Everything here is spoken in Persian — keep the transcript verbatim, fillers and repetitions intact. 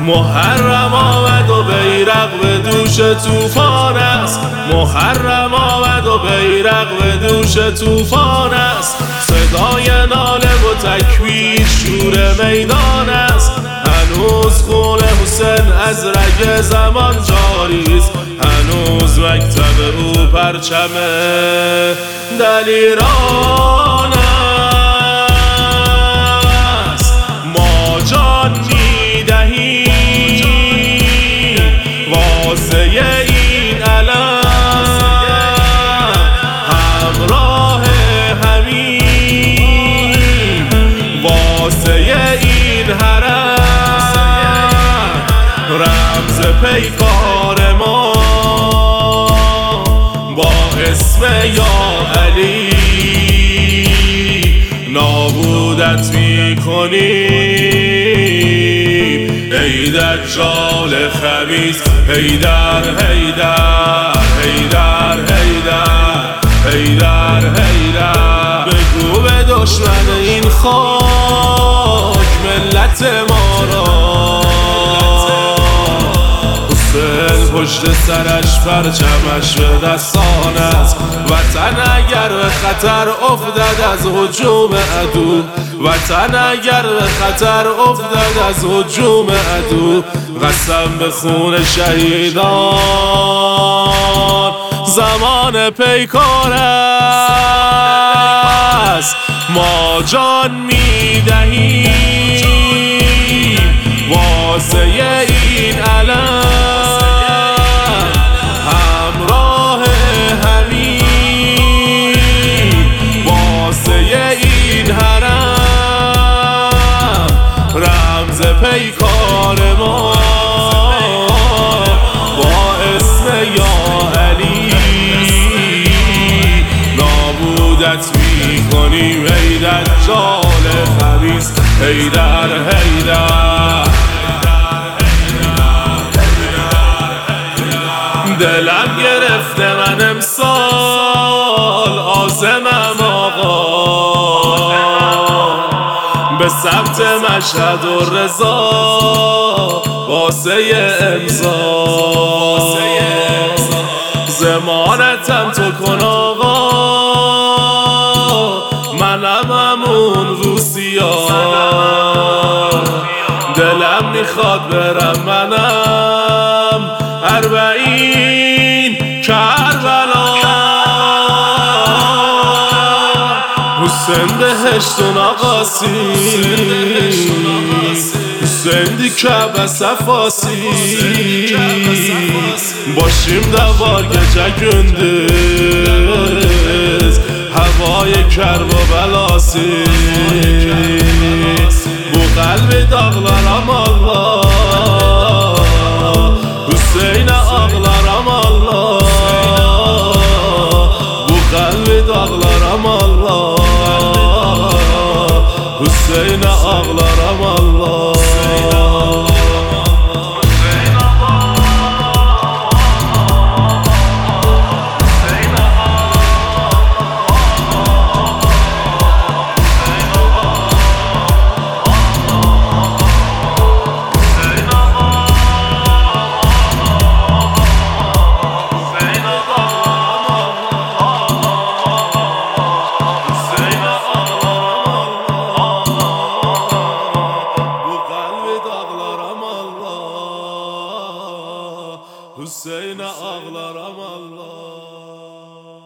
محرم آمد و بیرق به دوش طوفان است، محرم آمد و بیرق به دوش طوفان است. صدای ناله و تکبیر شور میدان است، هنوز خون حسین از رگ زمان جاری است، هنوز مکتب او پرچم دلیران است. ما جان میدهیم واسه این علم، همراه همین واسه این حرم، رمز پیکار ما با اسم یا علی نابودت میکنیم ای دجال خبیث. حیدر حیدر حیدر حیدر حیدر حیدر بگو به دشمن این خاک ملت ما را، پشت سرش پرچمش به دستان است. وطن اگر به خطر افتد از هجوم عدو، وطن اگر به خطر افتد از هجوم عدو، قسم به خون شهیدان زمان پیکار است. ما جان میدهیم واسه این علم، همراه همین واسه این حرم، رمز پیکار ما با اسم یا علی نابودت میکنیم ای دجال خبیث. حیدر حیدر دلم گرفته من امسال عازمم آقا به سمت مشهد و رضا واسه امضا، ضمانتم تو کن آقا منم همون روسیا، دلم میخواد برم منم اربعین کربلا، حسین بهشت و ناقاسی، حسین دی کعبه صفاسی، باشیم دوار گجه گندز هوای کرب و بلاسی، بو قلب داغلارم الله حسین ağlarım Allah، bu kalbi dağlarım Allah، Hüseyin ağlarım Allah. Hüseyin ağlarım Allah.